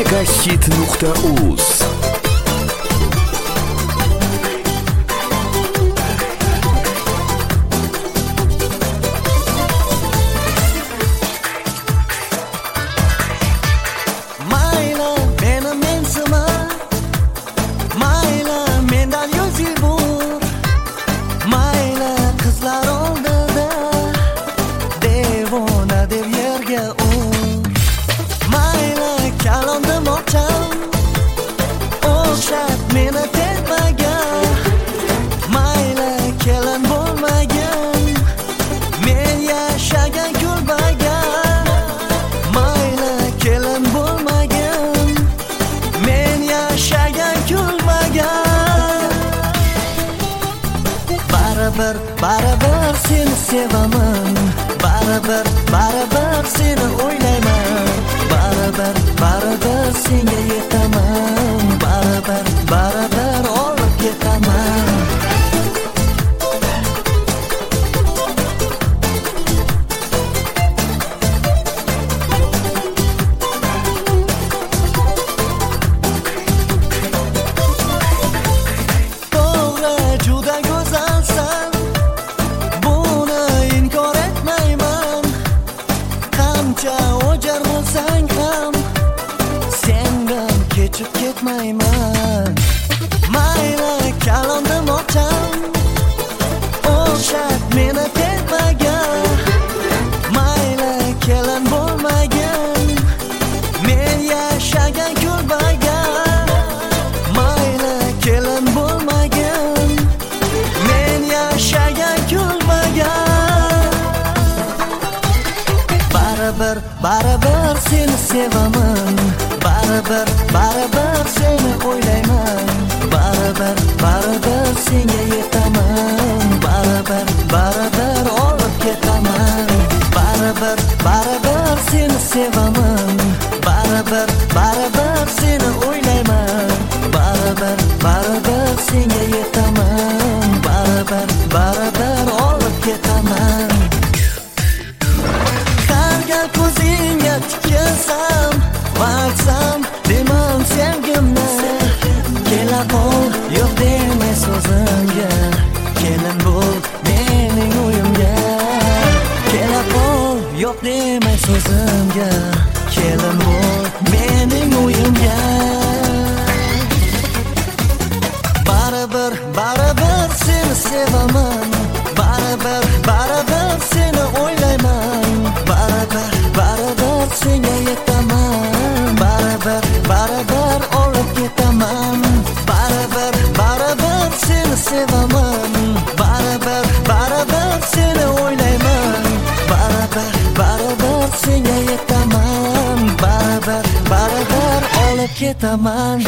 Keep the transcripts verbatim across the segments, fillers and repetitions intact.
megahit nuqta uz. Mayli meni mensima, mayli mendan yuz yil bur, mayli qizlar oldida devona deb yerga ur. Mayli kalondim ocham, o'xshat meni tegmagan, mayli kelin bo'lmagan, men yashagan kulbagan. Mayli kelin bo'lmagan, men yashagan kulmagan. Baribir, baribir seni sevaman, baribir, baribir seni o'ylayman, baribir, baribir senga yetaman, baribir, baribir olib ketaman. To'g'ri, juda go'zalsan, buni inkor etmayman. Qancha o'jar bo'lsang ham sendan kechib ketmayman. Mayli kalondim ocham, o'xshat meni tegmagan, mayli kelin bo'lmagan, men yashagan kulbagan. Mayli kelin bo'lmagan, men yashagan kulbagan. Baribir, baribir seni sevaman, baribir, baribir seni o'ylayman, baribir, baribir senga yetaman, baribir, baribir olib ketaman. Baribir, baribir seni sevaman, baribir, baribir seni o'ylayman, baribir, baribir senga yetaman, baribir, baribir olib ketaman. Qarga ko'zingga tikilsam, aytsam demam sevgimni, kela qol yo'q demay so'zimga, kelin bo'l mening o'yimga. Kela qol yo'q demay so'zimga, kelin bo'l mening o'yimga. Baribir, baribir seni sevaman, baribir, baribir seni o'ylayman, baribir, baribir senga yetaman, baribir, baribir olib ketaman. Baribir, baribir seni sevaman, baribir, baribir seni o'ylayman, baribir, baribir senga yetaman, baribir, baribir olib ketaman.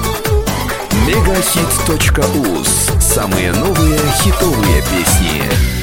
megahit точка уз. Самые новые хитовые песни.